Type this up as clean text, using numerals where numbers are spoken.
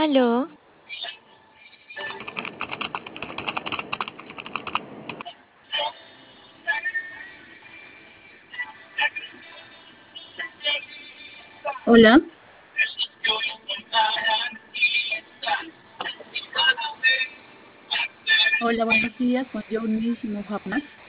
Aló, Hola, hola, buenos días con Jonis Muhammad.